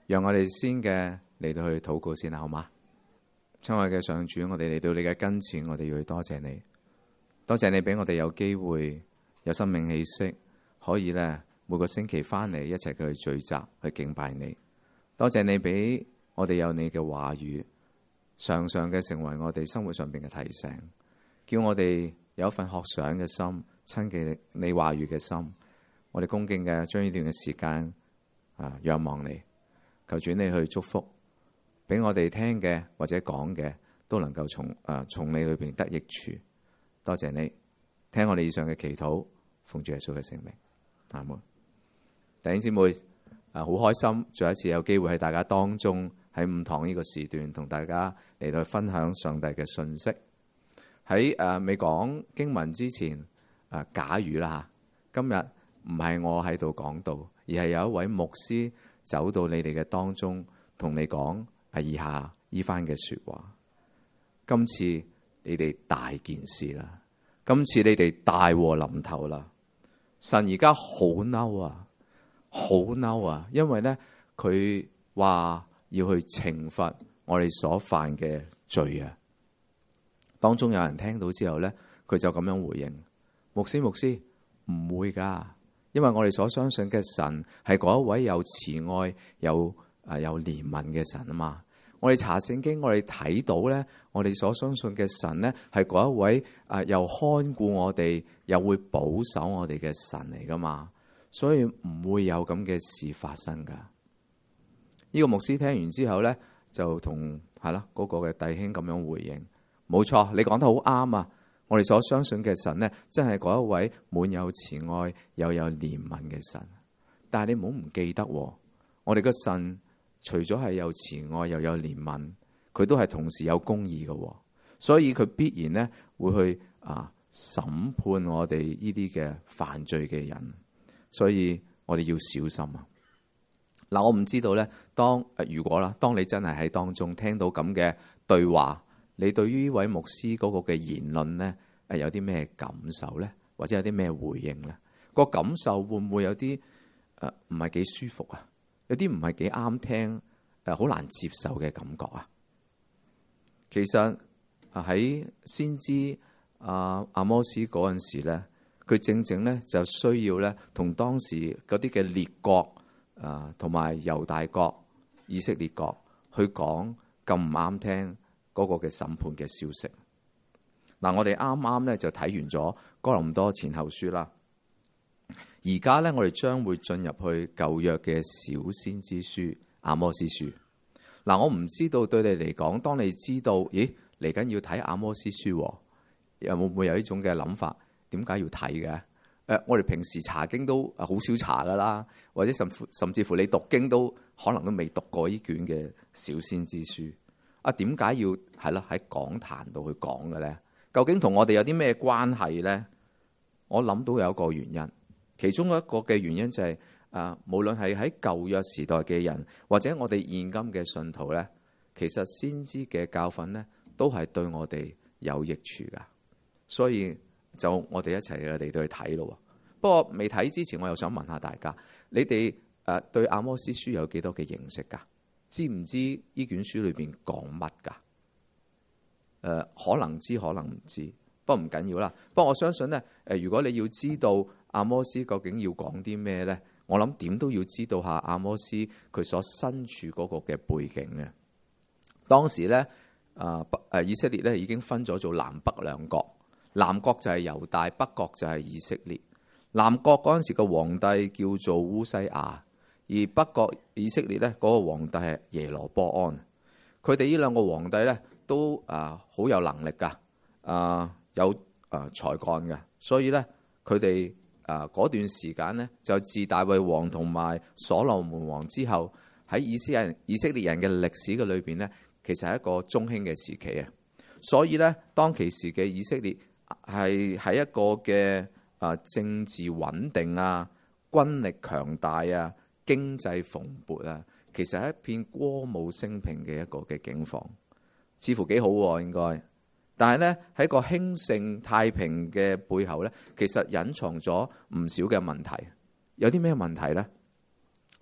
讓我哋先嘅嚟到去禱告先啦，好嗎？親愛嘅上主，我哋嚟到你嘅跟前，我哋要去多謝你，多謝你俾我哋有機會有生命氣息，可以咧每個星期翻嚟一齊去聚集去敬拜你。多謝你俾我哋有你嘅話語，常常嘅成為我哋生活上邊嘅提醒，叫我哋有一份學想嘅心，親近你話語嘅心。我哋恭敬嘅將呢段嘅時間仰望你，求主你去祝福，俾我哋聽嘅或者講嘅都能夠從你裏邊得益處。多謝你聽我哋以上嘅祈禱，奉主耶穌嘅聖名，阿門。弟兄姊妹，好開心再一次有機會喺大家當中喺午堂呢個時段同大家嚟到分享上帝嘅信息。喺未講經文之前，假如啦今日唔係我喺度講道，而係有一位牧師走到你哋嘅當中，同你講以下呢番嘅說話。今次你哋大件事啦，今次你哋大禍臨頭啦。神而家好嬲啊，好嬲啊！因為咧佢話要去懲罰我哋所犯嘅罪啊。當中有人聽到之後咧，佢就咁樣回應：牧師唔會噶。因為我哋所相信嘅神係嗰一位有慈愛、有憐憫嘅神啊嘛。我哋查聖經，我哋睇到咧，我哋所相信嘅神咧係嗰一位又看顧我哋，又會保守我哋嘅神嚟噶嘛。所以唔會有咁嘅事發生噶。呢個牧師聽完之後咧，就同嗰個嘅弟兄咁樣回應：冇錯，你講得好啱啊！我哋所相信嘅神呢，真係嗰一位滿有慈愛又有憐憫嘅神。但係你唔好唔記得，我哋嘅神除咗係有慈愛又有憐憫，佢都係同時有公義嘅。所以佢必然呢會去審判我哋呢啲嘅犯罪嘅人。所以我哋要小心啊！嗱，我唔知道呢，當你真係喺當中聽到咁嘅對話，你對於呢位牧師嗰個嘅言論呢，有啲咩感受呢？或者有啲咩回應呢？個感受會唔會有啲唔係幾舒服啊？有啲唔係幾啱聽，好難接受嘅感覺啊？其實喺先知阿摩司嗰陣時咧，佢正正咧就需要咧同當時嗰啲嘅列國同埋猶大國、以色列國去講咁唔啱聽嗰個嘅審判嘅消息。嗱，我哋啱啱咧就睇完咗哥林多前後書啦，而家咧我哋將會進入去舊約嘅小先知書阿摩司書。嗱，我唔知道對你嚟講，當你知道嚟緊要睇阿摩司書，有冇會有呢種嘅諗法？點解要睇嘅？我哋平時查經都好少查噶啦，或者甚至乎你讀經都可能都未讀過呢卷嘅小先知書。點解要喺講壇度去講嘅咧？究竟同我哋有啲咩關係咧？我諗到有一個原因，其中一個嘅原因就係無論係喺舊約時代嘅人，或者我哋現今嘅信徒咧，其實先知嘅教訓咧，都係對我哋有益處噶。所以就我哋一齊嚟到去睇咯。不過未睇之前，我又想問下大家，你哋對阿摩司書有幾多嘅認識噶？知唔知呢卷書裏邊講乜噶？可能知，可能唔知，不過唔緊要啦。不過我相信咧，如果你要知道阿摩司究竟要講啲咩咧，我諗點都要知道下阿摩司佢所身處嗰個嘅背景嘅。當時咧，以色列咧已經分咗做南北兩國，南國就係猶大，北國就係以色列。南國嗰陣時個皇帝叫做烏西亞，而北國以色列咧嗰個皇帝係耶羅波安。佢哋呢兩個皇帝咧都好有能力噶，有才幹嘅，所以咧佢哋嗰段時間咧就自大衛王同埋所羅門王之後，喺以色列人嘅歷史嘅裏邊咧，其實係一個中興嘅時期啊。所以咧，當其時嘅以色列係喺一個嘅政治穩定啊、軍力強大啊、經濟蓬勃啊，其實係一片歌舞升平嘅一個嘅境況，似乎幾好喎應該。但係咧喺個興盛太平嘅背後咧，其實隱藏咗唔少嘅問題。有啲咩問題咧？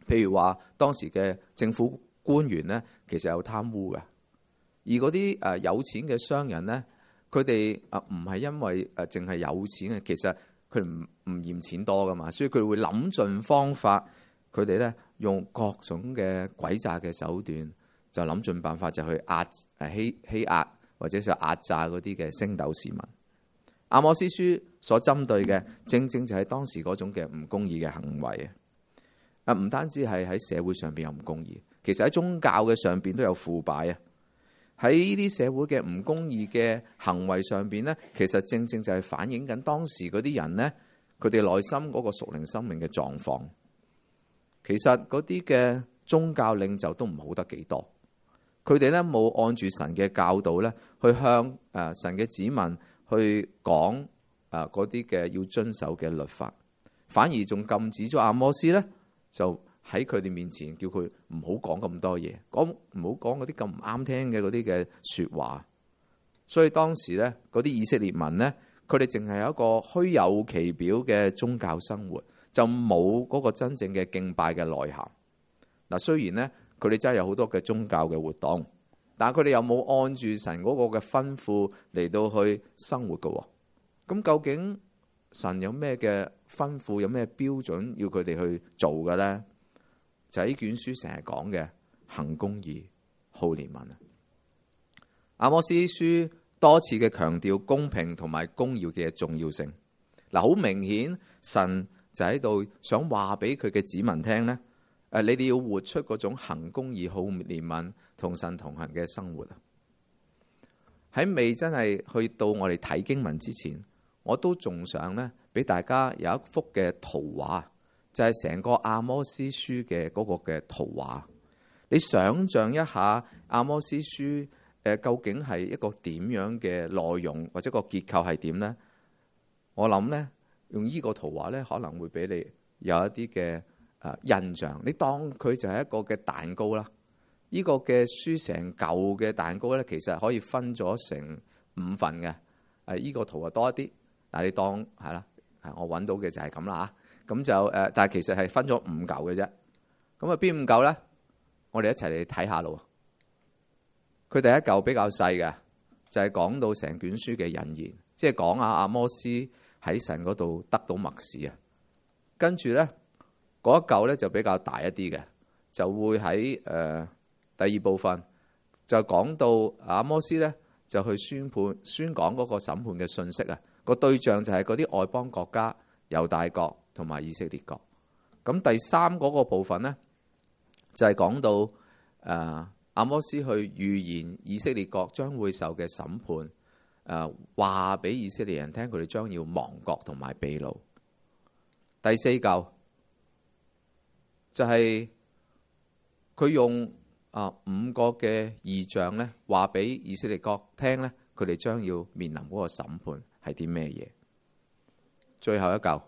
譬如話當時嘅政府官員咧，其實有貪污嘅，而嗰啲有錢嘅商人咧，佢哋唔係因為淨係有錢嘅，其實佢唔嫌錢多噶嘛，所以佢會諗盡方法，佢哋咧用各種嘅詭詐嘅手段，就諗盡辦法就去欺壓或者就壓榨嗰啲嘅升斗市民。阿摩司書所針對嘅，正正就係當時嗰種嘅唔公義嘅行為啊！唔單止係喺社會上邊有唔公義，其實喺宗教嘅上邊都有腐敗啊！喺呢啲社會嘅唔公義嘅行為上邊咧，其實正正就係反映緊當時嗰啲人咧，佢哋內心嗰個屬靈生命嘅狀況。其實嗰啲嘅宗教領袖都唔好得幾多，佢哋咧冇按住神嘅教導咧，去向神嘅子民去講嗰啲嘅要遵守嘅律法，反而仲禁止咗阿摩司咧，就喺佢哋面前叫佢唔好講咁多嘢，唔好講嗰啲咁唔啱聽嘅嗰啲嘅説話。所以當時咧，嗰啲以色列民咧，佢哋淨係有一個虛有其表嘅宗教生活，就冇嗰個真正嘅敬拜嘅內涵。嗱，雖然咧佢哋真係有好多嘅宗教嘅活動，但係佢哋又冇按住神嗰個嘅吩咐嚟到去生活嘅。咁究竟神有咩嘅吩咐，有咩標準要佢哋去做嘅咧？就係呢卷書成日講嘅行公義、好憐憫啊！阿摩司書多次嘅強調公平同埋公義嘅重要性。嗱，好明顯神就喺度想話俾佢嘅子民聽咧，你哋要活出嗰種行公義、好憐憫同神同行嘅生活啊！喺未真係去到我哋睇經文之前，我都仲想咧俾大家有一幅嘅圖畫，就係成個阿摩司書嘅嗰個嘅圖畫。你想象一下阿摩司書究竟係一個點樣嘅內容，或者個結構係點呢？我諗呢，用呢個圖畫呢，可能會俾你有一啲嘅印象。你當佢就係一個嘅蛋糕啦。呢個嘅書成嚿嘅蛋糕呢，其實可以分咗成5份嘅。呢個圖啊多一啲，但係你當係啦，我揾到嘅就係咁啦嚇。咁就但係其實係分咗5嚿嘅啫。咁啊邊5嚿呢？我哋一齊嚟睇下咯。佢第一嚿比較細嘅，就係講到成卷書嘅引言，即係講阿摩司喺神嗰度得到默示啊。跟住咧嗰一嚿咧就比較大一啲嘅，就會喺第二部分就講到阿摩司咧就去宣講嗰個審判嘅信息啊。個對象就係嗰啲外邦國家、猶大國同埋以色列國。咁第3嗰個部分咧就係講到阿摩司去預言以色列國將會受嘅審判，話俾以色列人聽，佢哋將要亡國同埋被擄。第4嚿就係佢用5個嘅異象咧，話俾以色列國聽咧，佢哋將要面臨嗰個審判係啲咩嘢。最後一嚿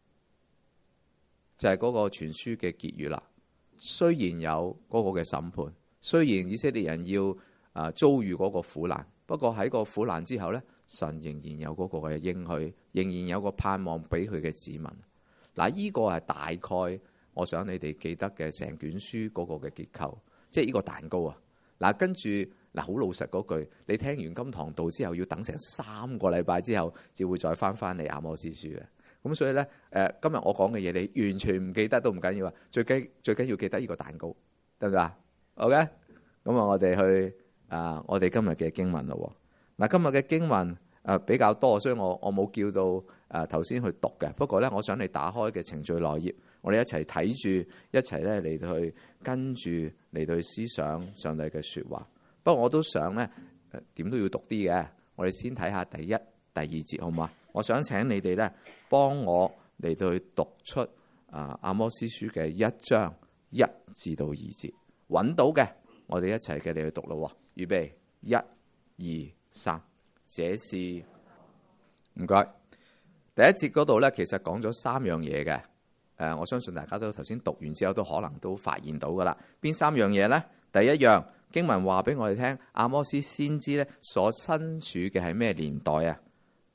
就係嗰個全書嘅結語啦。雖然有嗰個嘅審判，雖然以色列人要遭遇嗰個苦難，不過喺個苦難之後咧，神仍然有嗰個嘅應許，仍然有個盼望俾佢嘅子民。嗱，呢個係大概我想你哋記得嘅成卷書嗰個嘅結構，即係呢個蛋糕啊。嗱，跟住好老實嗰句，你聽完金堂道之後，要等成3個禮拜之後，至會再翻嚟阿摩司書嘅。咁所以咧，今日我講嘅嘢，你完全唔記得都唔緊要啊！最緊要記得呢個蛋糕，得唔得啊 ？OK，咁我哋去我哋今日嘅經文咯。嗱，今日嘅經文比較多，所以我冇叫到頭先去讀嘅。不過咧，我想你打開嘅程序內頁，我哋一齊睇住，一齊咧嚟到去跟住嚟到去思想上帝嘅説話。不過我都想咧點都要讀啲嘅。我哋先睇下第1、第2節，好嘛？我想請你哋咧幫我嚟到去讀出阿摩司書嘅1章1至到2節，揾到嘅我哋一齊嘅嚟去讀咯。預備1、2、3，這是唔該。第1節嗰度咧，其實講咗3樣嘢嘅。我相信大家都頭先讀完之後都可能都發現到噶啦。邊3樣嘢咧？第一樣經文話俾我哋聽，阿摩司先知咧所身處嘅係咩年代啊？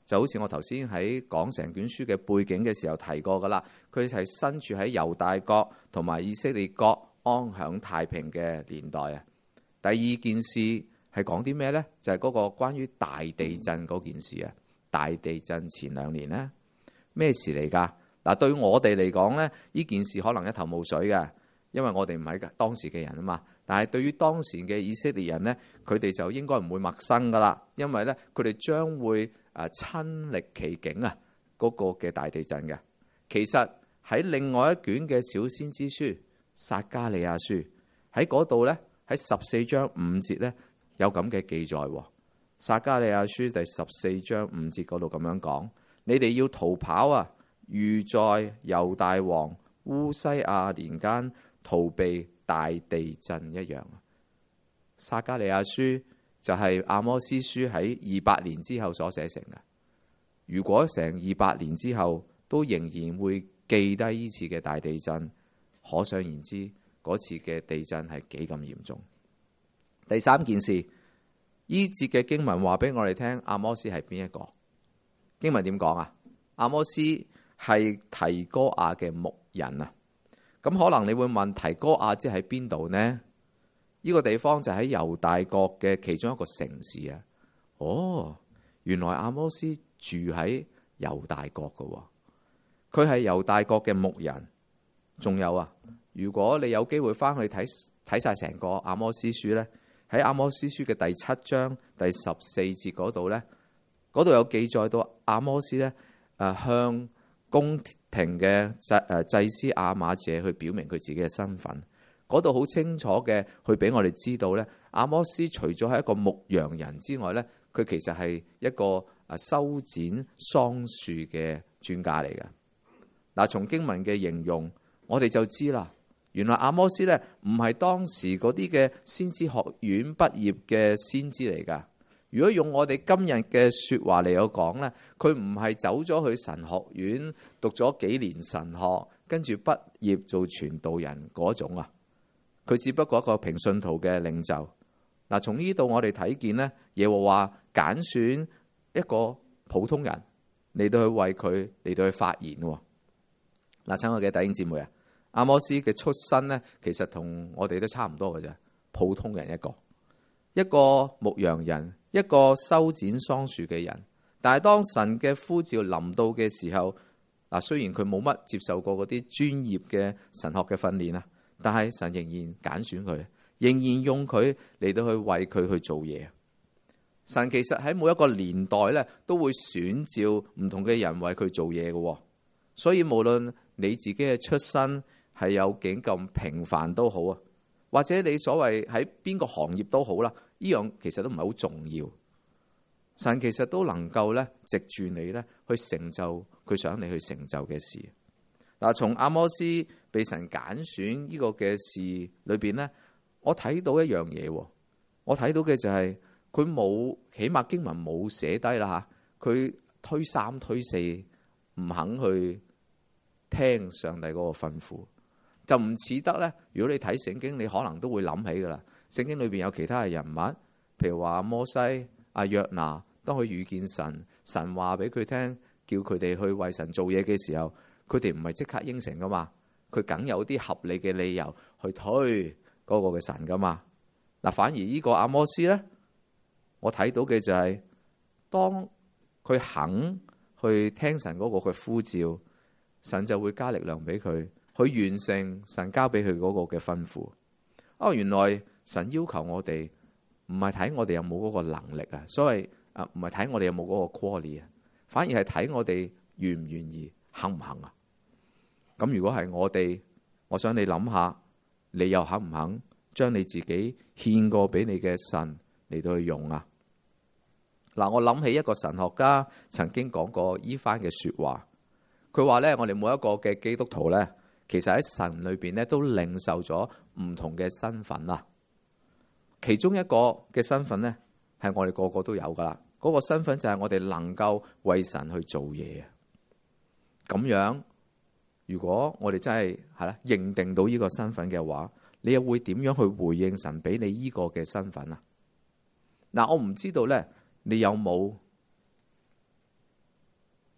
就好似我頭先喺講成卷書嘅背景嘅時候提過噶啦，佢係身處喺猶大國同埋以色列國安享太平嘅年代啊。第二件事係講啲咩呢？就係嗰個關於大地震嗰件事啊。大地震前2年呢，咩事嚟㗎？嗱，對我哋嚟講呢，呢件事可能一頭霧水嘅，因為我哋唔係當時嘅人啊嘛。但係對於當時嘅以色列人呢，佢哋就應該唔會陌生㗎啦，因為呢，佢哋將會親歷其境啊，嗰個嘅大地震嘅。其實喺另外一卷嘅小先知書撒迦利亞書喺嗰度呢，喺14章5節呢，有咁嘅記載。撒迦利亞書第14章5節嗰度咁樣講：你哋要逃跑啊，如在猶大王烏西亞年間逃避大地震一樣。撒迦利亞書就係阿摩司書喺200年之後所寫成嘅。如果成200年之後都仍然會記低呢次嘅大地震，可想而知嗰次嘅地震係幾咁嚴重。第三件事，呢節嘅經文話俾我哋聽，阿摩司係邊一個？經文點講啊？阿摩司係提哥亞嘅牧人啊。咁可能你會問，提哥亞即喺邊度呢？呢個地方就喺猶大國嘅其中一個城市啊。哦，原來阿摩司住喺猶大國噶，佢係猶大國嘅牧人。仲有啊，如果你有機會翻去睇晒成個阿摩司書呢，喺阿摩司書嘅第7章第14節嗰度呢，嗰度有記載到阿摩司呢向宮廷嘅祭司亞瑪謝去表明佢自己嘅身份。嗰度好清楚嘅，去俾我哋知道呢，阿摩司除咗係一個牧羊人之外呢，佢其實係一個修剪桑樹嘅專家嚟嘅。嗱，從經文嘅形容，我哋就知啦，原來阿摩司呢唔係當時嗰啲嘅先知學院畢業嘅先知嚟噶。如果用我哋今日嘅說話嚟講呢，佢唔係走咗去神學院讀咗幾年神學，跟住畢業做傳道人嗰種啊。佢只不過一個平信徒嘅領袖。嗱，從呢度我哋睇見呢，耶和華揀選一個普通人嚟到去為佢嚟到去發言。嗱，親愛嘅弟兄姊妹啊，阿摩司嘅出身呢，其實同我哋都差唔多嘅啫，普通人一個牧羊人，一個修剪桑樹嘅人。但係當神嘅呼召臨到嘅時候，嗱，雖然佢冇乜接受過嗰啲專業嘅神學嘅訓練啊，但係神仍然揀選佢，仍然用佢嚟到去為佢去做嘢。神其實喺每一個年代咧，都會選召唔同嘅人為佢做嘢嘅。所以無論你自己嘅出身係有幾咁平凡都好啊，或者你所謂喺邊個行業都好啦，呢樣其實都唔係好重要。神其實都能夠咧藉住你咧去成就佢想你去成就嘅事。嗱，從阿摩司被神揀選呢個嘅事裏邊咧，我睇到一樣嘢。我睇到嘅就係佢冇，起碼經文冇寫低啦吓，佢推三推四，唔肯去聽上帝嗰個吩咐，就唔似得咧。如果你睇聖經，你可能都會諗起噶啦。聖經裏邊有其他嘅人物，譬如話摩西、阿約拿，當佢遇見神，神話俾佢聽，叫佢哋去為神做嘢嘅時候，佢哋唔係即刻應承噶嘛，佢梗有啲合理嘅理由去推嗰個嘅神噶嘛。嗱，反而呢個阿摩司咧，我睇到嘅就係當佢肯去聽神嗰個嘅呼召，神就會加力量俾佢去完成神交俾佢嗰個嘅吩咐。哦，原來神要求我哋唔係睇我哋有冇嗰個能力啊，所謂唔係睇我哋有冇嗰個 quality 啊，反而係睇我哋願唔願意，肯唔肯啊？咁如果係我哋，我想你諗下，你又肯唔肯將你自己獻過俾你嘅神嚟到去用啊？嗱，我諗起一個神學家曾經講過依番嘅說話，佢話咧，我哋每一個嘅基督徒咧，其實喺神裏邊咧都領受咗唔同嘅身份啦。其中一個嘅身份咧，係我哋個個都有噶啦。嗰個身份就係我哋能夠為神去做嘢啊。咁樣，如果我哋真係認定到呢個身份嘅話，你又會點樣去回應神俾你呢個嘅身份啊？嗱，我唔知道咧，你有冇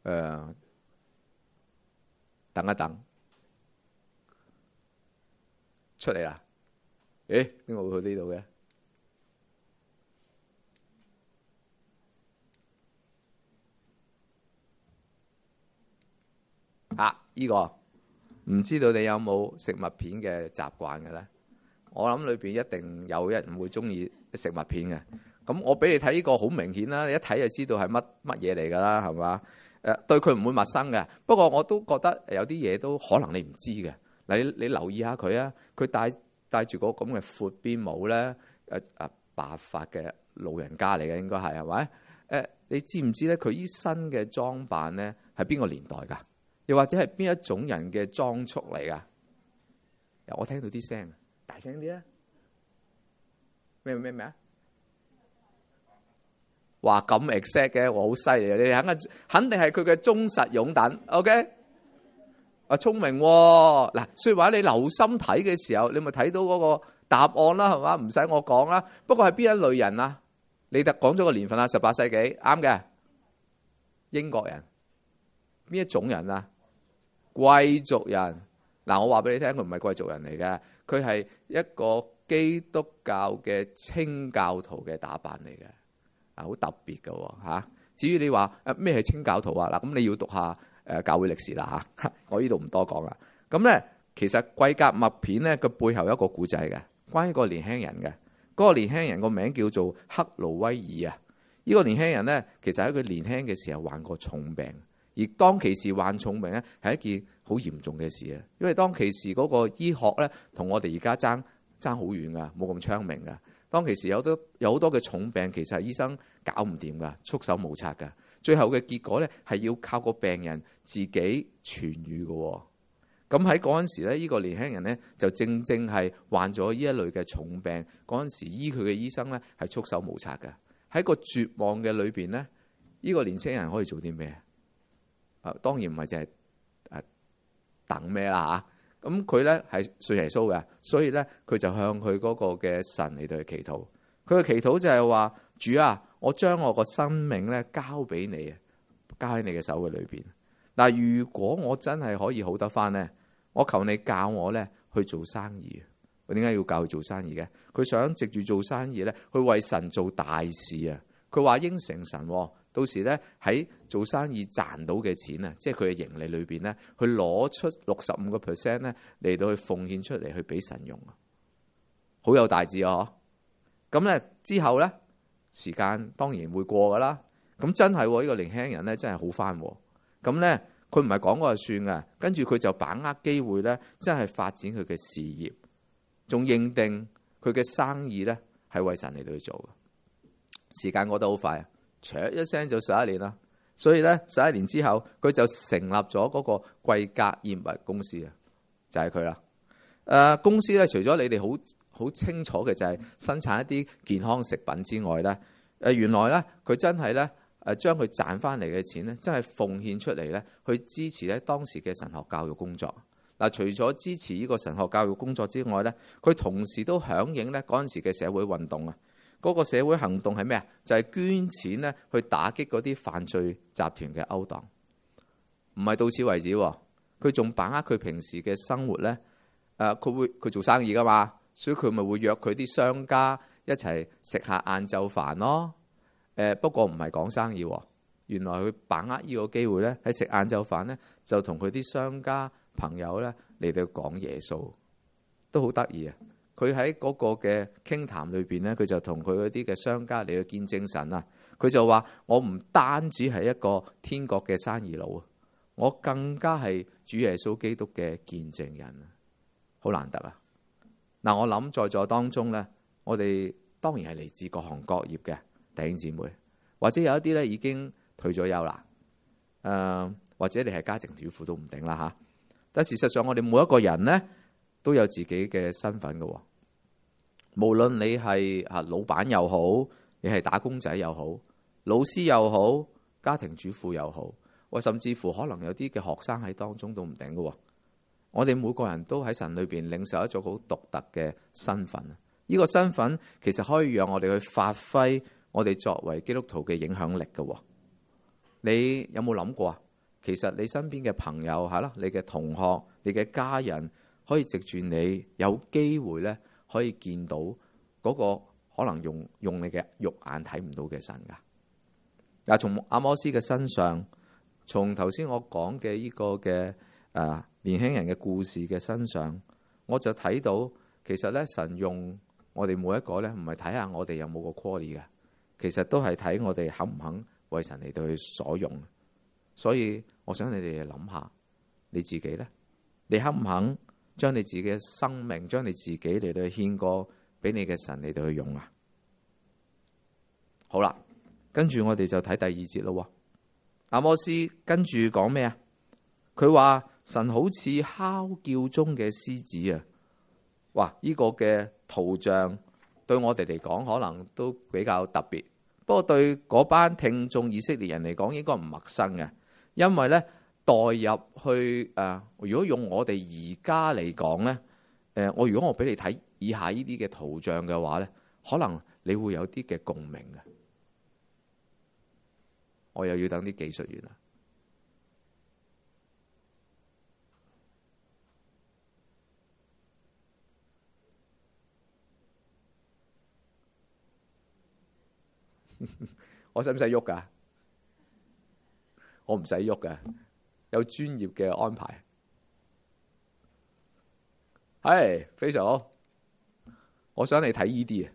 等一等，出嚟啦！誒，點解會去呢度嘅？呢個唔知道你有冇食麥片嘅習慣嘅咧？我諗裏邊一定有人會中意食麥片嘅。咁我俾你睇呢個好明顯啦，你一睇就知道係乜嘢嚟㗎啦，係嘛？對佢唔會陌生嘅。不過我都覺得有啲嘢都可能你唔知嘅。嗱，你留意下佢啊，佢戴住個咁嘅闊邊帽咧，白髮嘅老人家嚟嘅應該係咪？你知唔知咧？佢依身嘅裝扮咧係邊個年代㗎？又或者係邊一種人嘅裝束嚟㗎？我聽到啲聲，大聲啲啊！咩啊？話咁 exact 嘅，我好犀利啊！你肯定係佢嘅忠實擁躉。OK， 聰明喎。嗱，所以話你留心睇嘅時候，你咪睇到嗰個答案啦，係嘛？唔使我講啦。不過係邊一類人啊？你特講咗個年份啊，18世紀，啱嘅。英國人，邊一種人啊？貴族人。嗱，我話俾你聽，佢唔係貴族人嚟嘅，佢係一個基督教嘅清教徒嘅打扮嚟嘅，好特別嘅嚇。至於你話咩係清教徒啊？嗱，咁你要讀下教會歷史啦嚇。我呢度唔多講啦。咁咧，其實貴格麥片咧，佢背後有一個古仔嘅，關於個年輕人嘅。嗰個年輕人個名叫做克魯威爾啊。呢個年輕人咧，其實喺佢年輕嘅時候患過重病。而當其時患重病咧，係一件好嚴重嘅事啊！因為當其時嗰個醫學咧，同我哋而家爭好遠噶，冇咁昌明噶。當其時有好多嘅重病，其實係醫生搞唔掂噶，束手無策噶。最後嘅結果咧，係要靠個病人自己痊癒嘅。咁喺嗰陣時咧，呢個年輕人咧就正係患咗呢一類嘅重病。嗰陣時醫佢嘅醫生咧係束手無策嘅。喺個絕望嘅裏邊咧，呢個年輕人可以做啲咩？當然唔係淨係等咩啦嚇，咁佢咧係信耶穌嘅，所以咧佢就向佢嗰個嘅神嚟到去祈禱。佢嘅祈禱就係話：主啊，我將我個生命咧交俾你啊，交喺你嘅手嘅裏邊。嗱，如果我真係可以好得翻咧，我求你教我咧去做生意。佢點解要教佢做生意嘅？佢想藉住做生意咧，去為神做大事啊！佢話應承神。到時咧喺做生意賺到嘅錢啊，即係佢嘅盈利裏邊咧，去攞出65%咧嚟到去奉獻出嚟去俾神用啊，好有大志啊！咁咧之後咧時間當然會過噶啦。咁真係呢個年輕人咧真係好翻。咁咧佢唔係講過就算嘅，跟住佢就把握機會咧，真係發展佢嘅事業，仲認定佢嘅生意咧係為神嚟到去做嘅。時間過得好快啊！唰一聲就11年啦，所以咧11年之後，佢就成立咗嗰個貴格燕麥公司啊，就係佢啦。公司咧除咗你哋好清楚嘅就係生產一啲健康食品之外咧，原來咧佢真係咧將佢賺翻嚟嘅錢咧，真係奉獻出嚟咧，去支持咧當時嘅神學教育工作。嗱，除咗支持呢個神學教育工作之外咧，佢同時都響應咧嗰陣時嘅社會運動啊。嗰個社會行動係咩啊？就係捐錢咧去打擊嗰啲犯罪集團嘅勾當。唔係到此為止，佢仲把握佢平時嘅生活咧。佢做生意噶嘛，所以佢咪會約佢啲商家一齊食下晏晝飯咯。不過唔係講生意，原來佢把握呢個機會咧，喺食晏晝飯咧就同佢啲商家朋友咧嚟到講耶穌，都好得意啊！佢喺嗰個嘅傾談裏邊咧，佢就同佢嗰啲嘅商家嚟到見證神啊！佢就話：我唔單止係一個天國嘅生意佬啊，我更加係主耶穌基督嘅見證人啊！好難得啊！嗱，我諗在座當中咧，我哋當然係嚟自各行各業嘅弟兄姊妹，或者有一啲咧已經退咗休啦，或者你係家庭主婦都唔定啦嚇。但事實上，我哋每一個人咧都有自己嘅身份嘅。無論你係老闆又好，你係打工仔又好，老師又好，家庭主婦又好，或甚至乎可能有啲嘅學生喺當中都唔定嘅。我哋每個人都喺神裏邊領受一種好獨特嘅身份。呢個身份其實可以讓我哋去發揮我哋作為基督徒嘅影響力嘅。你有冇諗過啊？ 其實你身邊嘅朋友係啦，你嘅同學、你嘅家人，可以藉住你有機會咧，可以見到嗰個可能用你嘅肉眼睇唔到嘅神噶。嗱，從阿摩司嘅身上，從頭先我講嘅呢個嘅年輕人嘅故事嘅身上，我就睇到其實咧，神用我哋每一個咧，唔係睇下我哋有冇個 quality 嘅，其實都係睇我哋肯唔肯為神嚟到去所用。所以我想你哋諗下你自己咧，你肯唔肯將你自己嘅生命，將你自己嚟到去獻過俾你嘅神嚟到去用啊？好啦，跟住我哋就睇第二節咯。阿摩司跟住講咩啊？佢話神好似哮叫中嘅獅子啊！哇！呢個嘅圖像對我哋嚟講可能都比較特別，不過對嗰班聽眾以色列人嚟講應該唔陌生嘅。因為咧，代入去如果用我哋而家嚟講咧，如果我俾你睇以下呢啲嘅圖像嘅話咧，可能你會有啲嘅共鳴嘅。我又要等啲技術員啦。我使唔使喐㗎？我唔使喐㗎，有專業嘅安排。係非常好，我想你睇呢啲啊。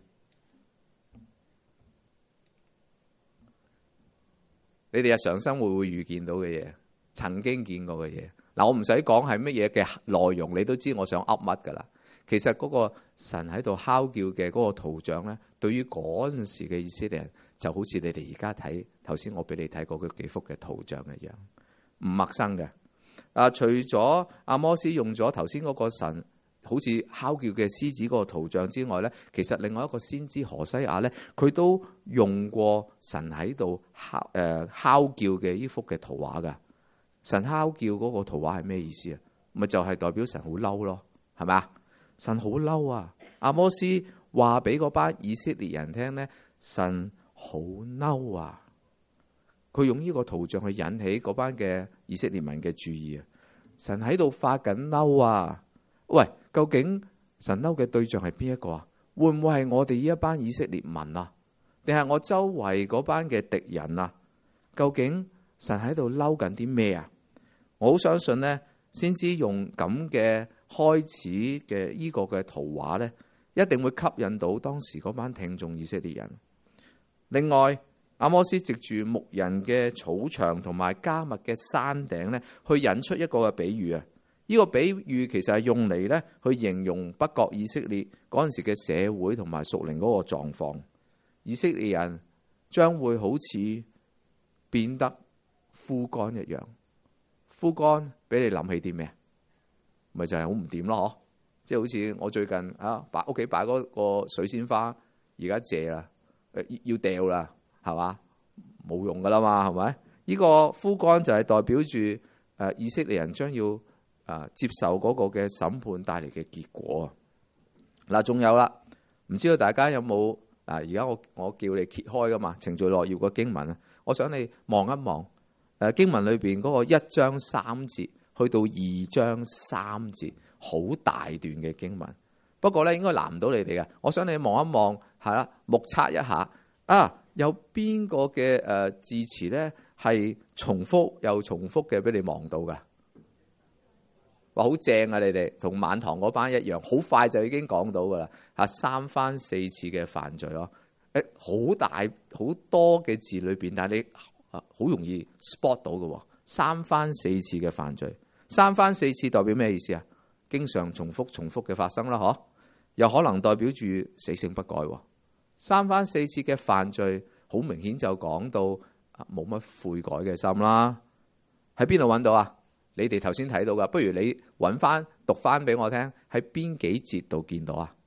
你哋日常生活會遇見到嘅嘢，曾經見過嘅嘢。嗱，我唔使講係乜嘢嘅內容，你都知我想噏乜㗎啦。其實嗰個神喺度哮叫嘅嗰個圖像咧，對於嗰陣時嘅以色列人，就好似你哋而家睇頭先我俾你睇過嗰幾幅嘅圖像一樣，唔陌生嘅。除咗阿摩司用咗頭先嗰個神好似哮叫嘅獅子嗰個圖像之外咧，其實另外一個先知何西阿咧，佢都用過神喺度哮叫嘅呢幅嘅圖畫噶。神哮叫嗰個圖畫係咩意思啊？咪就係代表神好嬲咯，係咪啊？神好嬲啊！阿摩司話俾嗰班以色列人聽咧，神好嬲啊！佢用呢個圖像去引起嗰班嘅以色列民嘅注意啊！神喺度發緊嬲啊！喂，究竟神嬲嘅對象係邊一個啊？會唔會係我哋呢一班以色列民啊？定係我周圍嗰班嘅敵人啊？究竟神喺度嬲緊啲咩啊？我好相信呢，先知用咁嘅開始嘅呢個嘅圖畫呢，一定會吸引到當時嗰班聽眾以色列人。另外，阿摩司藉住牧人嘅草場同埋迦密嘅山頂呢，去引出一個嘅比喻啊！呢個比喻其實係用嚟咧去形容北國以色列嗰陣時嘅社會同埋屬靈嗰個狀況。以色列人將會好似變得枯乾一樣。枯乾俾你諗起啲咩？咪就係好唔掂咯，嗬！即係好似我最近擺屋企擺嗰個水仙花，而家謝啦，要掉啦，係嘛？冇用噶啦嘛，係咪？呢個枯乾就係代表住以色列人將要接受嗰個嘅審判帶嚟嘅結果啊！嗱，仲有啦，唔知道大家有冇而家我叫你揭開噶嘛？程序樂要個經文啊，我想你望一望經文裏邊嗰個1章3節去到2章3節，好大段嘅經文。不過咧，應該難唔到你哋嘅。我想你望一望，係啦，目測一下有邊個嘅字詞咧係重複又重複嘅，俾你望到噶？話好正啊！你哋同晚堂嗰班一樣，好快就已經講到噶啦，3番4次嘅犯罪咯，好大好多嘅字裏邊，但係你好容易 spot 到嘅，3番4次嘅犯罪，3番4次代表咩意思啊？經常重複嘅發生啦，嗬，又可能代表住死性不改。3番4次嘅犯罪，好明顯就講到冇乜悔改嘅心啦。喺邊度揾到啊？你哋頭先睇到噶，不如你揾翻讀翻俾我聽，喺邊幾節度見到啊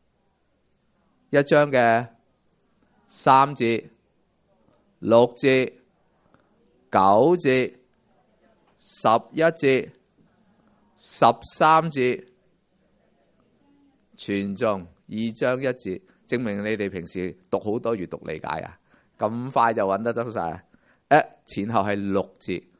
？1章嘅3節、6節、9節、11節、13節，全中2章1節，證明你哋平時讀好多閱讀理解啊！咁快就揾得晒。前後係6節。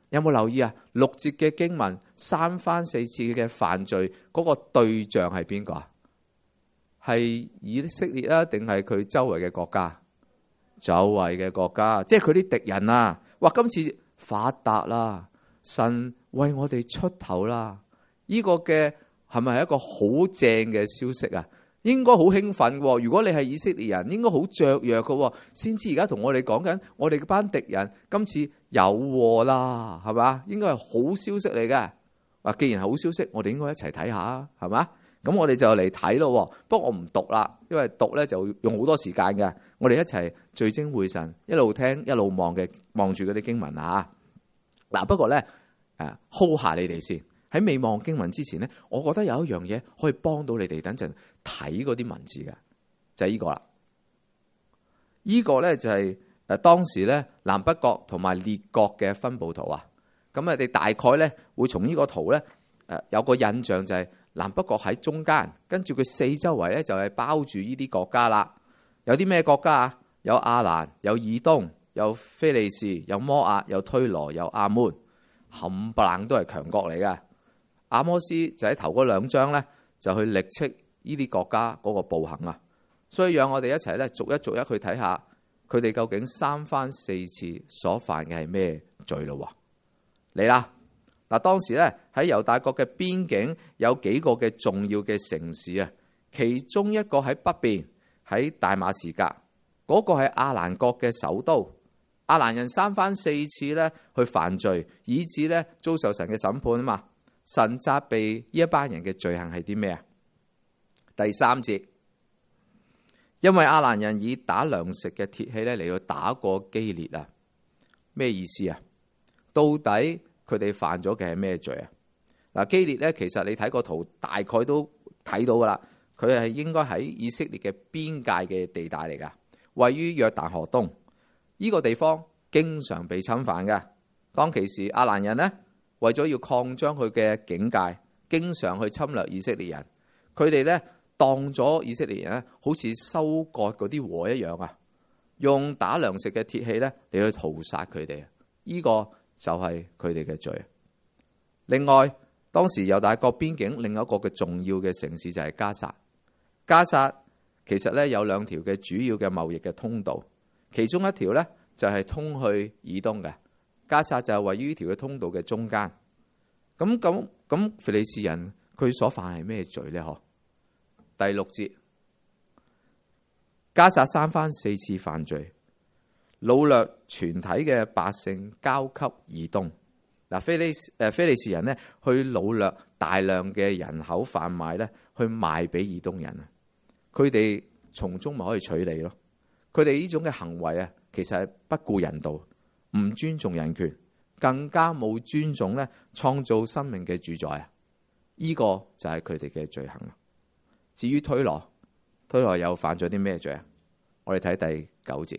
有冇留意啊？6節嘅經文3番4次嘅犯罪，嗰個對象係邊個啊？係以色列啊，定係佢周圍嘅國家？周圍嘅國家，即係佢啲敵人啊！哇，今次發達啦，神為我哋出頭啦！呢個嘅係咪係一個好正嘅消息啊？應該好興奮喎！如果你係以色列人，應該好雀躍嘅，先知而家同我哋講緊，我哋班敵人今次有禍啦，係嘛？應該係好消息嚟嘅。啊，既然係好消息，我哋應該一齊睇下，係嘛？咁我哋就嚟睇咯。不過我唔讀啦，因為讀咧就用好多時間嘅。我哋一齊聚精會神，一路聽一路望住嗰啲經文啊。嗱，不過咧hold 下你哋先。喺未望經文之前咧，我覺得有一樣嘢可以幫到你哋等陣睇嗰啲文字嘅，就係呢個啦。呢個咧就係當時咧南北國同埋列國嘅分佈圖啊。咁你哋大概咧會從呢個圖咧有個印象，就係南北國喺中間，跟住佢四周圍咧就係包住呢啲國家啦。有啲咩國家啊？有亞蘭，有以東，有非利士，有摩押，有推羅，有亞捫，冚唪唥都係強國嚟嘅。阿摩斯就喺頭嗰2章咧，就去力斥呢啲國家嗰個暴行啊。所以讓我哋一齊咧逐一逐一去睇下，佢哋究竟3番4次所犯嘅係咩罪咯？嚟啦！嗱，當時咧喺猶大國嘅邊境有幾個嘅重要嘅城市啊，其中一個喺北邊，喺大馬士革，嗰個係亞蘭國嘅首都。亞蘭人3番4次咧去犯罪，以致咧遭受神嘅審判啊嘛。神責備呢一班人嘅罪行係啲咩啊？第3節，因為亞蘭人以打糧食嘅鐵器咧嚟到打過基列啊，咩意思啊？到底佢哋犯咗嘅係咩罪啊？嗱，基列咧其實你睇個圖大概都睇到噶啦，佢係應該喺以色列嘅邊界嘅地帶嚟噶，位於約旦河東。呢個地方經常被侵犯嘅。當其時亞蘭人呢，為咗要擴張佢嘅境界，經常去侵略以色列人。佢哋咧當咗以色列人咧，好似收割嗰啲禾一樣啊，用打糧食嘅鐵器咧嚟去屠殺佢哋。呢個就係佢哋嘅罪。另外，當時猶大國邊境另一個嘅重要嘅城市就係加撒。加撒其實咧有2條嘅主要嘅貿易嘅通道，其中一條咧就係通去以東嘅。加撒就係位於呢條嘅通道嘅中間。咁非利士人佢所犯係咩罪咧？第6節，加撒3番4次犯罪，擄掠全體嘅百姓交給以東。嗱，非利士人呢去擄掠大量嘅人口販賣咧，去賣俾以東人啊。佢哋從中咪可以取利咯。佢哋呢種嘅行為啊，其實係不顧人道，唔尊重人權，更加冇尊重咧創造生命嘅主宰啊！呢個就係佢哋嘅罪行啦。至於推羅又犯咗啲咩罪啊？我哋睇第9節。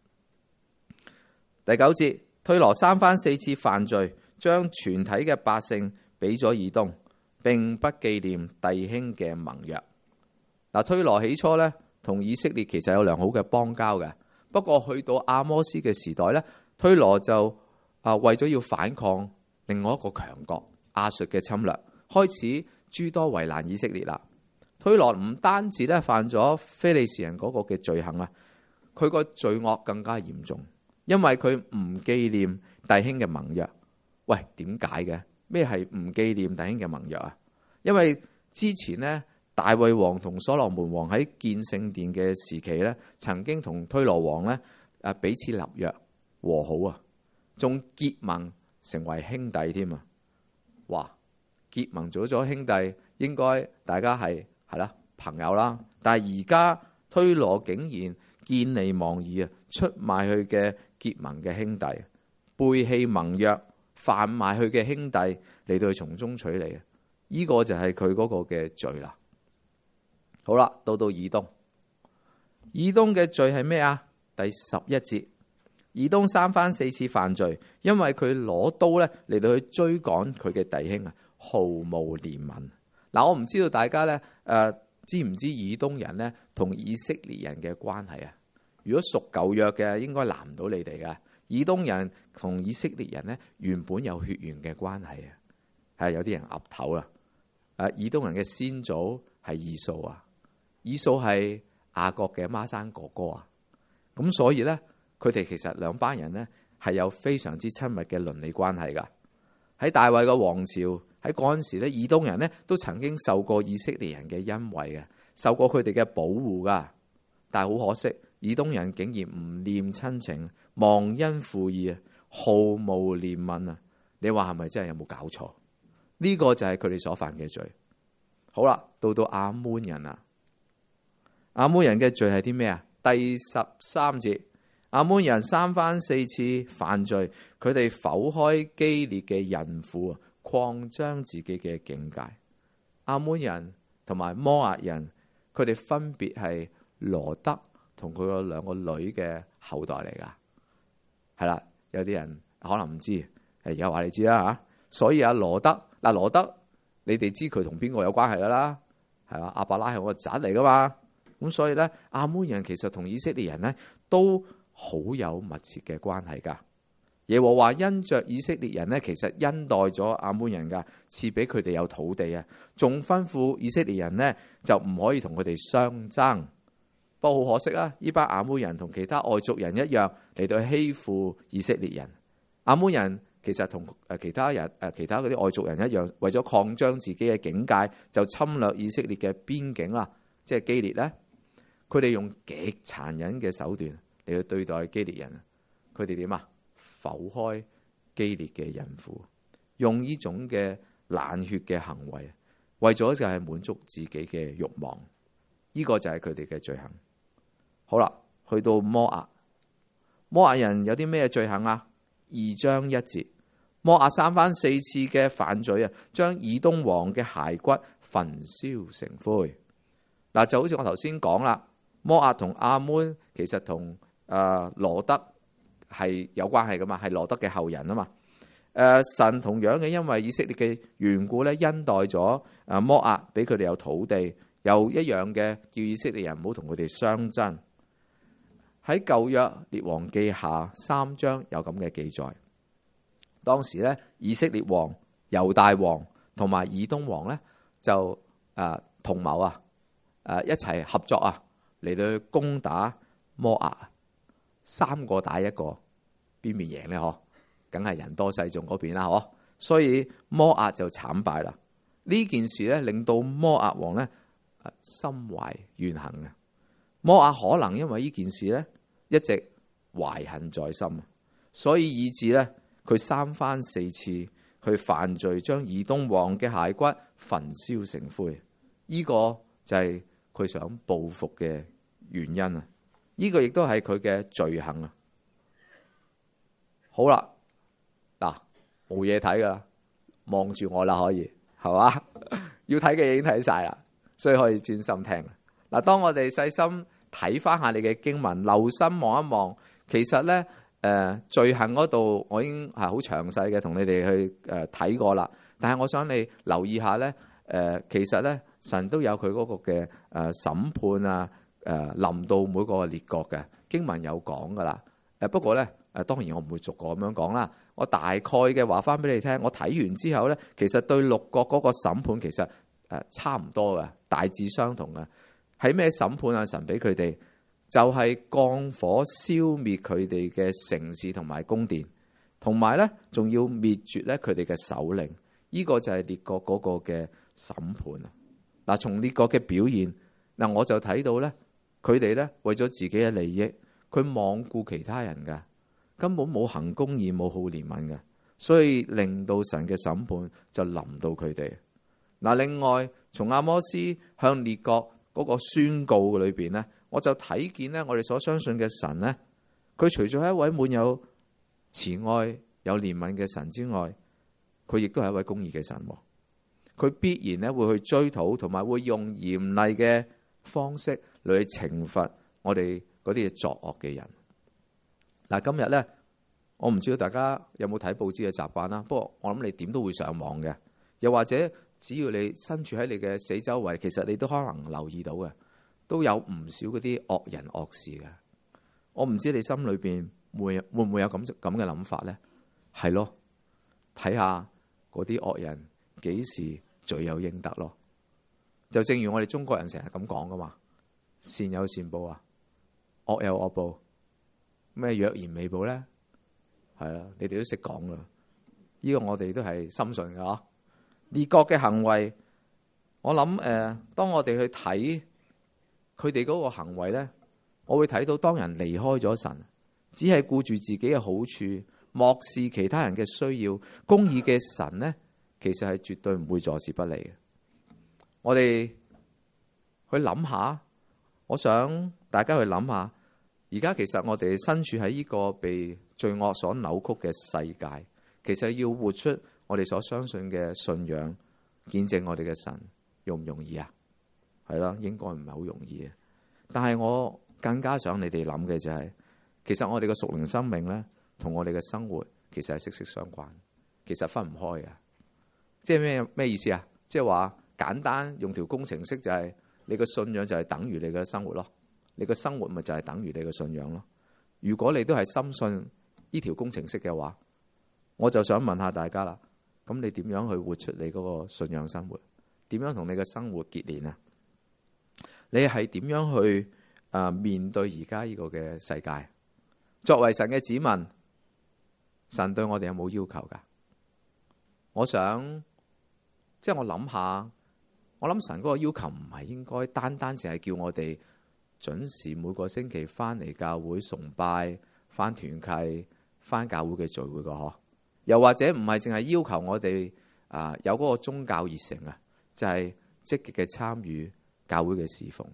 第9節，推羅3番4次犯罪，將全體嘅百姓俾咗以東，並不紀念弟兄嘅盟約。嗱，推羅起初咧同以色列其實有良好嘅邦交嘅，不過去到阿摩斯嘅時代咧，推羅就為咗要反抗另外一個強國亞述嘅侵略，開始諸多為難以色列啦。推羅唔單止咧犯咗非利士人嗰個嘅罪行啊，佢個罪惡更加嚴重，因為佢唔紀念弟兄嘅盟約。喂，點解嘅？咩係唔紀念弟兄嘅盟約啊？因為之前呢，大衛王同所羅門王喺建聖殿嘅時期咧，曾經同推羅王咧彼此立約和好啊，仲結盟成為兄弟添啊！哇，結盟咗兄弟，應該大家係啦朋友啦。但係而家推羅竟然見利忘義啊，出賣佢嘅結盟嘅兄弟，背棄盟約，販賣佢嘅兄弟嚟到去從中取利啊！呢個就係佢嗰個嘅罪啦。好啦，到以東，以東嘅罪係咩啊？第11節，以東3番4次犯罪，因為佢攞刀咧嚟到去追趕佢嘅弟兄啊，毫無憐憫。嗱，我唔知道大家咧知唔知以東人咧同以色列人嘅關係啊？如果屬舊約嘅，應該難唔到你哋噶， 以東人同以色列人呢，原本有血緣嘅關係啊，係有啲人岌頭啦。以東人嘅先祖係以掃啊，以掃係雅各嘅孖生哥哥啊，咁所以咧，佢哋其實兩班人呢係有非常之親密嘅鄰里關係噶。喺大衛嘅王朝喺嗰陣時咧，以東人呢都曾經受過以色列人嘅恩惠嘅，受過佢哋嘅保護噶。但係好可惜，以東人竟然唔念親情，忘恩負義啊，毫無憐憫啊！你話係咪真係有冇搞錯？呢個就係佢哋所犯嘅罪。好啦，到亞捫人啊，亞捫人嘅罪係啲咩啊？第13節，亞捫人三番四次犯罪，佢哋剖開基列嘅孕婦，擴張自己嘅境界。亞捫人同埋摩押人，佢哋分別係羅德同佢個兩個女嘅後代嚟噶。係啦，有啲人可能唔知，而家話你知啦吓。所以羅德，羅德你哋知佢同邊個有關係噶啦？係嘛，亞伯拉罕個侄嚟噶嘛。咁所以咧，亞捫人其實同以色列人咧都好有密切嘅關係噶。耶和華因着以色列人咧，其實恩待咗亞捫人噶，賜俾佢哋有土地啊，仲吩咐以色列人呢，就唔可以同佢哋相爭。不過好可惜啊，呢班亞捫人同其他外族人一樣嚟到欺負以色列人。亞捫人其實同其他嗰啲外族人一樣，為咗擴張自己嘅境界，就侵略以色列嘅邊境啦，即係基列咧。佢哋用極殘忍嘅手段嚟去對待基列人。佢哋點啊？剖開基列嘅孕婦，用呢種嘅冷血嘅行為，為咗就係滿足自己嘅慾望。呢個就係佢哋嘅罪行。好啦，去到摩押，摩押人有啲咩罪行啊？2章1節，摩押三番四次嘅犯罪啊，將以東王嘅骸骨焚燒成灰。嗱，就好似我頭先講啦，摩押同亞捫其實同羅德係有關係噶嘛，係羅德嘅後人啊嘛。神同樣嘅因為以色列嘅緣故咧，恩待咗摩押，俾佢哋有土地，又一樣嘅叫以色列人唔好同佢哋相爭。喺舊約列王記下3章有咁嘅記載，當時咧以色列王、猶大王同埋以東王咧就同謀一齊合作嚟到去攻打摩押，3個打1個，邊邊贏咧？嗬，梗係人多勢眾嗰邊啦，嗬。所以摩押就慘敗啦。呢件事咧令到摩押王咧心懷怨恨嘅。摩押可能因為呢件事咧一直懷恨在心，所以以致咧佢三番四次去犯罪，將以東王嘅骸骨焚燒成灰。呢個就係佢想報復嘅原因啊！呢個亦都係佢嘅罪行啊！好啦，嗱，冇嘢睇噶啦，望住我啦，可以係嘛？要睇嘅嘢已經睇晒啦，所以可以專心聽。嗱，當我哋細心睇翻下你嘅經文，留心望一望，其實咧罪行嗰度我已經係好詳細嘅同你哋去睇過啦。但係我想你留意下咧，其實咧神都有佢嗰個嘅審判啊，臨到每個列國嘅經文有講噶啦。不過咧當然我唔會逐個咁樣講啦。我大概嘅話翻俾你聽，我睇完之後咧，其實對六國嗰個審判其實差唔多嘅，大致相同嘅。係咩審判啊？神俾佢哋就係降火燒滅佢哋嘅城市同埋宮殿，同埋咧仲要滅絕咧佢哋嘅首領。呢個就係列國嗰個嘅審判啊！嗱，從列國嘅表現嗱，我就睇到咧，佢哋咧為咗自己嘅利益，佢罔顧其他人噶，根本冇行公義，冇好憐憫嘅，所以令到神嘅審判就臨到佢哋。嗱，另外從阿摩司向列國嗰個宣告裏邊咧，我就睇見咧，我哋所相信嘅神咧，佢除咗係一位滿有慈愛、有憐憫嘅神之外，佢亦都係一位公義嘅神。佢必然咧會去追討，同埋會用嚴厲嘅方式嚟去懲罰我哋嗰啲作惡嘅人。嗱，今日咧，我唔知道大家有冇睇報紙嘅習慣啦。不過我諗你點都會上網嘅，又或者只要你身處喺你嘅四周圍，其實你都可能留意到嘅，都有唔少嗰啲惡人惡事嘅。我唔知你心裏邊會唔會有咁嘅諗法咧？係咯，睇下嗰啲惡人幾時罪有應得咯。就正如我哋中國人成日咁講噶嘛，善有善報啊，惡有惡報。咩若然未報咧？係啦，你哋都識講噶。呢個我哋都係深信噶嗬。列國嘅行為，我諗當我哋去睇佢哋嗰個行為咧，我會睇到當人離開咗神，只係顧住自己嘅好處，漠視其他人嘅需要，公義嘅神咧，其實係絕對唔會坐視不理嘅。我哋去諗下，我想大家去諗下，而家其實我哋身處喺呢個被罪惡所扭曲嘅世界，其實要活出我哋所相信嘅信仰，見證我哋嘅神，容唔容易啊？係啦，應該唔係好容易嘅。但係我更加想你哋諗嘅就係，其實我哋嘅屬靈生命咧，同我哋嘅生活其實係息息相關，其實分唔開嘅。即係咩意思啊？即係話簡單用條工程式就係，你嘅信仰就係等於你嘅生活咯，你嘅生活咪就係等於你嘅信仰咯。如果你都係深信呢條工程式嘅話，我就想問下大家啦，咁你點樣去活出你嗰個信仰生活？點樣同你嘅生活結連啊？你係點樣去面對而家呢個嘅世界？作為神嘅子民，神對我哋有冇要求噶？我想即係我諗下，我諗神嗰個要求唔係應該單單淨係叫我哋準時每個星期翻嚟教會崇拜、翻團契、翻教會嘅聚會噶嗬？又或者唔係淨係要求我哋有嗰個宗教熱誠啊，就係積極嘅參與教會嘅侍奉。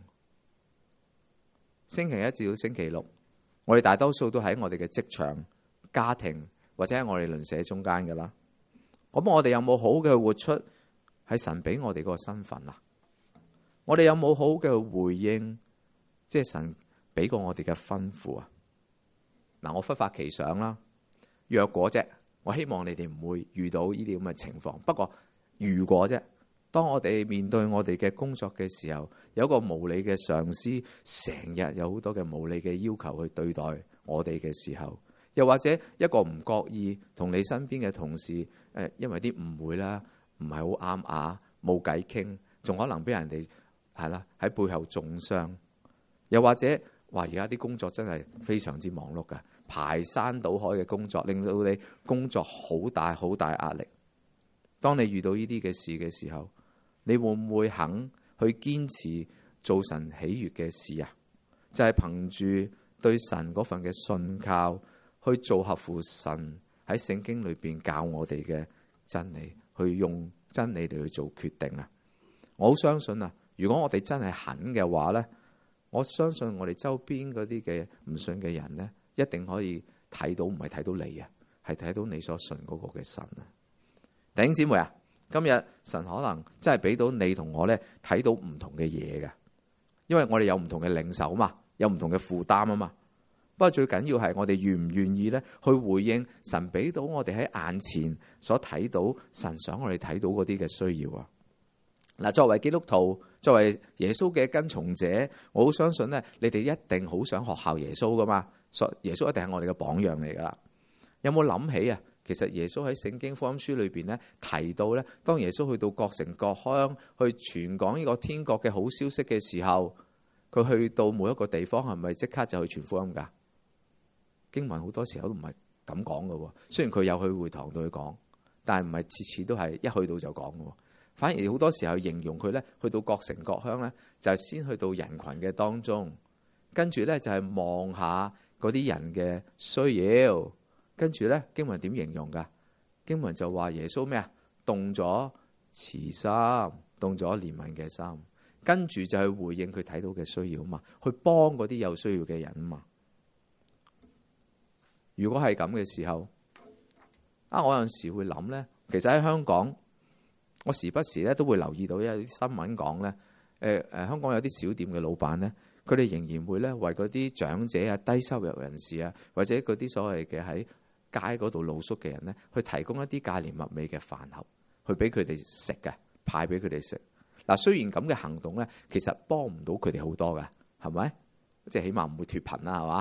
星期一至到星期六，我哋大多數都喺我哋嘅職場、家庭或者喺我哋鄰舍中間噶啦。咁我哋有冇好嘅活出係神俾我哋嗰個身份啊？我哋有冇好嘅回應，即係神俾過我哋嘅吩咐啊？嗱，我忽發奇想啦，若果啫，我希望你哋唔會遇到呢啲咁嘅情況。不過如果啫，當我哋面對我哋嘅工作嘅時候，有一個無理嘅上司，成日有好多嘅無理嘅要求去對待我哋嘅時候，又或者一個唔覺意同你身邊嘅同事因為啲誤會啦，唔係好啱牙，冇偈傾，仲可能俾人哋係啦喺背後中傷。又或者話而家啲工作真係非常之忙碌噶，排山倒海嘅工作，令到你工作好大好大壓力。當你遇到呢啲嘅事嘅時候，你會唔會肯去堅持做神喜悅嘅事啊？就係憑住對神嗰份嘅信靠，去做合乎神喺聖經裏邊教我哋嘅真理，去用真理嚟去做決定啊！我好相信啊，如果我哋真係肯嘅話咧，我相信我哋周邊嗰啲嘅唔信嘅人咧，一定可以睇到，唔係睇到你啊，係睇到你所信嗰個嘅神啊！弟兄姊妹啊，今日神可能真係俾到你同我咧睇到唔同嘅嘢嘅，因為我哋有唔同嘅領受嘛，有唔同嘅負擔啊嘛。不過最緊要係我哋願唔願意咧去回應神俾到我哋喺眼前所睇到神想我哋睇到嗰啲嘅需要啊。嗱，作為基督徒，作為耶穌嘅跟從者，我好相信咧，你哋一定好想學效耶穌噶嘛。耶穌一定係我哋嘅榜樣嚟噶啦。有冇諗起啊？其實耶穌喺聖經福音書裏邊咧提到咧，當耶穌去到各城各鄉去傳講呢個天國嘅好消息嘅時候，佢去到每一個地方係咪即刻就去傳福音噶？經文好多時候都唔係咁講噶，雖然佢有去會堂度去講，但係唔係次次都係一去到就講噶。反而好多時候形容佢咧，去到各城各鄉咧，就係先去到人群嘅當中，跟住咧就係望下嗰啲人嘅需要。跟住咧，經文點形容噶？經文就話耶穌咩啊？動咗慈心，動咗憐憫嘅心，跟住就去回應佢睇到嘅需要啊嘛，去幫嗰啲有需要嘅人啊嘛。如果係咁嘅時候，我有陣時會諗咧，其實喺香港，我時不時咧都會留意到一啲新聞講咧，香港有啲小店嘅老闆咧，佢哋仍然會咧為嗰啲長者啊、低收入人士啊，或者嗰啲所謂嘅喺街嗰度露宿嘅人咧，去提供一啲價廉物美嘅飯盒，去俾佢哋食嘅，派俾佢哋食。嗱，雖然咁嘅行動咧，其實幫唔到佢哋好多噶，係咪？即係起碼唔會脫貧啦，係嘛？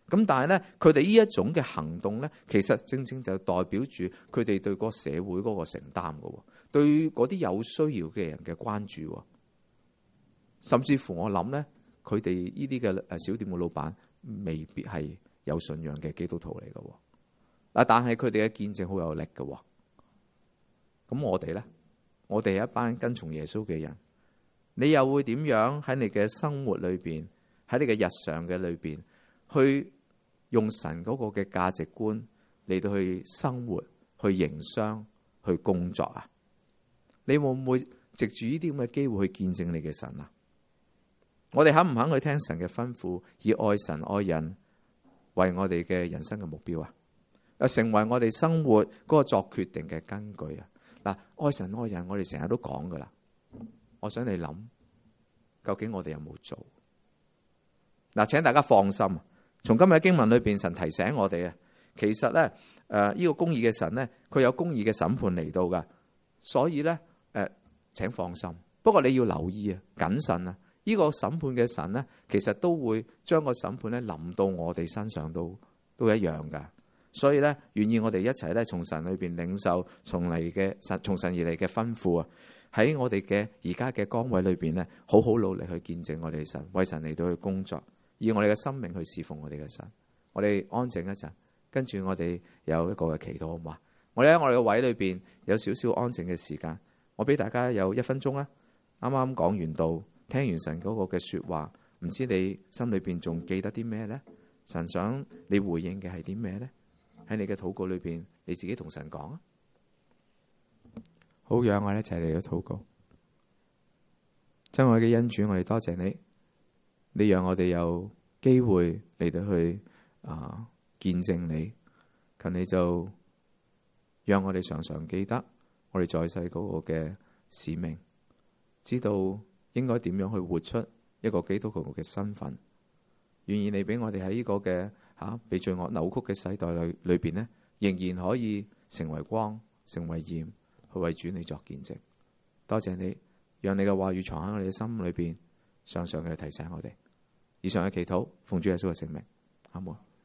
咁但係咧，佢哋呢一種嘅行動咧，其實正正就代表住佢哋對個社會嗰個承擔嘅，對嗰啲有需要嘅人嘅關注，甚至乎我諗咧，佢哋呢啲嘅小店嘅老闆未必係有信仰嘅基督徒嚟嘅，嗱，但係佢哋嘅見證好有力嘅。咁我哋咧，我哋係一班跟從耶穌嘅人，你又會點樣喺你嘅生活裏邊，喺你嘅日常嘅裏邊去用神嗰個嘅價值觀嚟到去生活、去營商、去工作啊？你會唔會藉住呢啲咁嘅機會去見證你嘅神啊？我哋肯唔肯去聽神嘅吩咐，以愛神愛人為我哋嘅人生嘅目標啊？成為我哋生活嗰個作決定嘅根據啊！嗱，愛神愛人，我哋成日都講噶啦。我想你諗，究竟我哋有冇做？嗱，請大家放心，從今日嘅經文裏邊，神提醒我哋啊，其實咧，呢個公義嘅神咧，佢有公義嘅審判嚟到噶，所以咧，請放心。不過你要留意啊，謹慎啊，呢個審判嘅神咧，其實都會將個審判咧臨到我哋身上都一樣噶。所以咧，願意我哋一齊咧，從神裏邊領受從神而嚟嘅吩咐啊！喺我哋嘅而家嘅崗位裏邊咧，好好努力去見證我哋嘅神，為神嚟到去工作，以我哋嘅生命去侍奉我哋嘅神。我哋安靜一陣，跟住我哋有一個嘅祈禱，好嘛？我哋喺我哋嘅位裏邊有少少安靜嘅時間，我俾大家有1分鐘啦。啱啱講完道，聽完神嗰個嘅說話，唔知你心裏邊仲記得啲咩咧？神想你回應嘅係啲咩咧？喺你嘅禱告裏邊，你自己同神講啊！好，讓我哋一齊嚟到禱告。親愛嘅恩主，我哋多謝你，你讓我哋有機會嚟到去見證你，求你就讓我哋常常記得我哋在世嗰個嘅使命，知道應該點樣去活出一個基督徒嘅身份。願意你俾我哋喺呢個嘅被罪惡扭曲嘅世代裏邊呢，仍然可以成為光，成為鹽，去為主你作見證。多謝你，讓你嘅話語藏喺我哋嘅心裏邊，常常嘅提醒我哋。以上嘅祈禱，奉主耶穌嘅聖名，阿門。